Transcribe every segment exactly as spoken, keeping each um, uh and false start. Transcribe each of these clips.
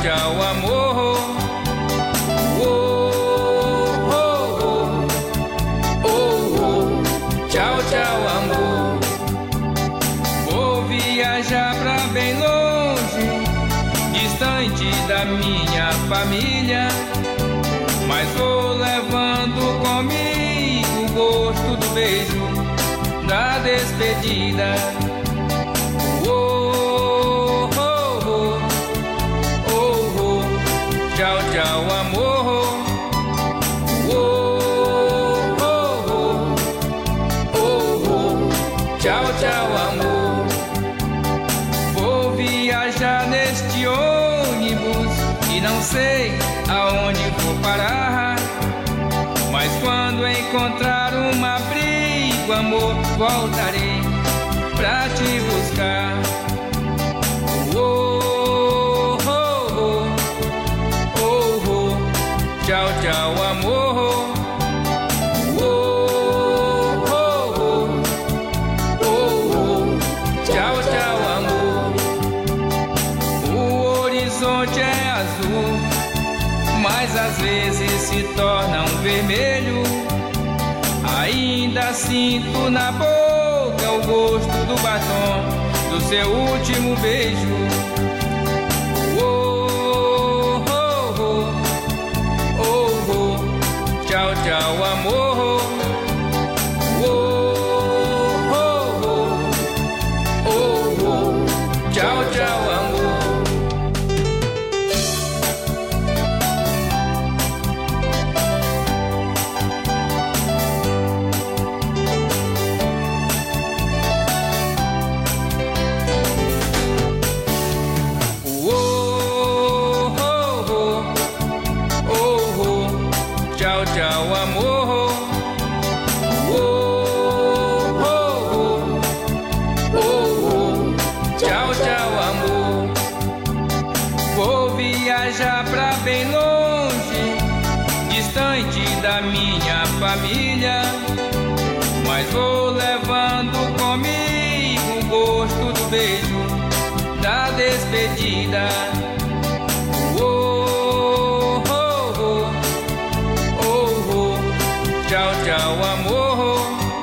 tchau, amor. Oh, oh, oh, oh, oh. Tchau, tchau, amor. Vou viajar pra bem longe, distante da minha família, mas vou levando comigo o gosto do beijo da despedida. Oh, oh, oh, oh, oh. Tchau, tchau, amor. Oh, oh, oh, oh, oh. Tchau, tchau, amor. Vou viajar neste ônibus e não sei aonde vou parar, mas quando encontrar um abrigo, amor, voltarei pra te buscar. Oh, oh, oh, oh, oh. Tchau, tchau, amor. Oh, oh, oh, oh, oh. Tchau, tchau, amor. O horizonte é azul, mas às vezes se torna um vermelho. Ainda sinto na boca o gosto do batom do seu último beijo. Oh, oh, oh, oh, oh. Tchau, tchau, amor. Oh, oh, oh, oh, oh. Tchau, tchau, amor. Tchau, tchau, amor. Oh, oh, oh, oh, oh. Tchau, tchau, amor. Vou viajar pra bem longe, distante da minha família, mas vou levando comigo o gosto do beijo da despedida. Tchau, tchau, amor.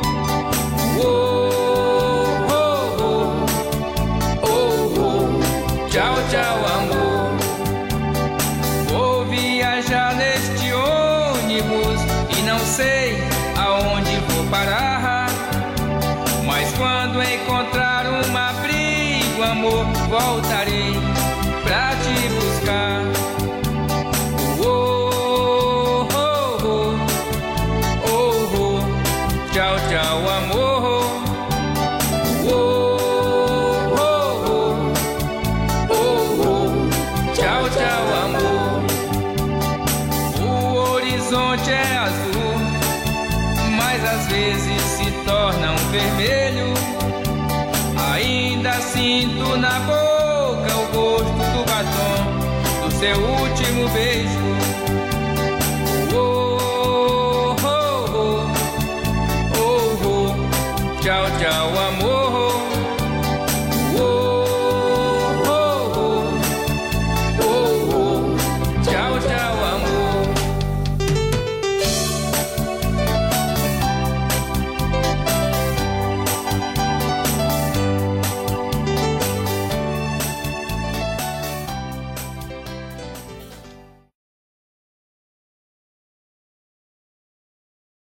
Oh, oh, oh, oh, oh. Tchau, tchau, amor. Vou viajar neste ônibus e não sei aonde vou parar, mas quando encontrar um abrigo, amor, voltarei pra te buscar. Tchau, tchau, amor. Oh, oh, oh, oh, oh. Tchau, tchau, amor. O horizonte é azul, mas às vezes se torna um vermelho. Ainda sinto na boca o gosto do batom do seu último beijo.